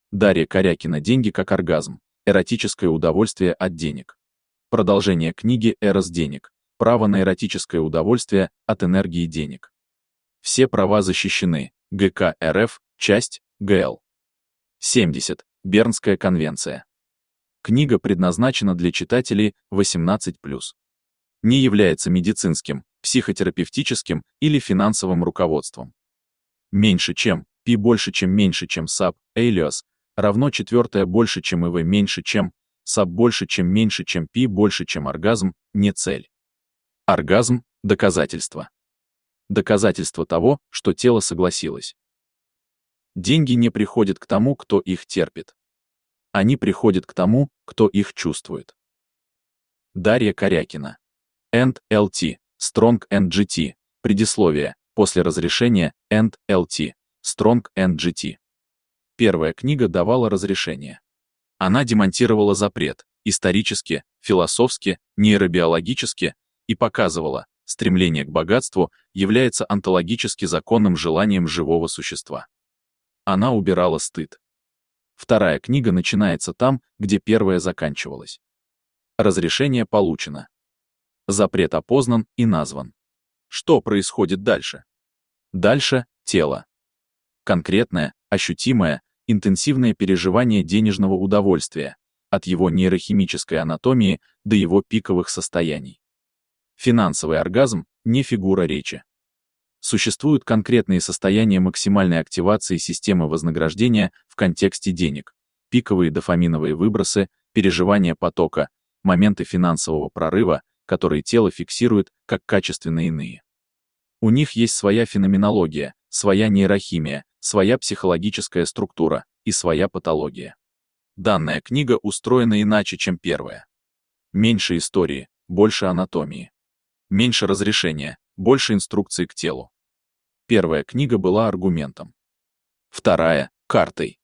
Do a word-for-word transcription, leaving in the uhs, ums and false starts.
Дарья Корякина «Деньги как оргазм. Эротическое удовольствие от денег». Продолжение книги «Эрос денег. Право на эротическое удовольствие от энергии денег». Все права защищены. ГК РФ, часть, ГЛ. семьдесят. Бернская конвенция. Книга предназначена для читателей восемнадцать плюс. Не является медицинским, психотерапевтическим или финансовым руководством. Меньше чем, π больше чем меньше чем саб, Элиос, равно четвертое больше чем ИВ меньше чем, саб больше чем меньше чем π больше чем оргазм, не цель. Оргазм – доказательство. Доказательство того, что тело согласилось. Деньги не приходят к тому, кто их терпит. Они приходят к тому, кто их чувствует. Дарья Корякина. энд эл ти, Strong энд джи ти, предисловие, после разрешения, энд эл ти, Strong энд джи ти. Первая книга давала разрешение. Она демонтировала запрет, исторически, философски, нейробиологически, и показывала, стремление к богатству является онтологически законным желанием живого существа. Она убирала стыд. Вторая книга начинается там, где первая заканчивалась. Разрешение получено. Запрет опознан и назван. Что происходит дальше? Дальше – тело. Конкретное, ощутимое, интенсивное переживание денежного удовольствия, от его нейрохимической анатомии до его пиковых состояний. Финансовый оргазм – не фигура речи. Существуют конкретные состояния максимальной активации системы вознаграждения в контексте денег, пиковые дофаминовые выбросы, переживания потока, моменты финансового прорыва, которые тело фиксирует как качественно иные. У них есть своя феноменология, своя нейрохимия, своя психологическая структура и своя патология. Данная книга устроена иначе, чем первая. Меньше истории, больше анатомии. Меньше разрешения, больше инструкций к телу. Первая книга была аргументом. Вторая — картой.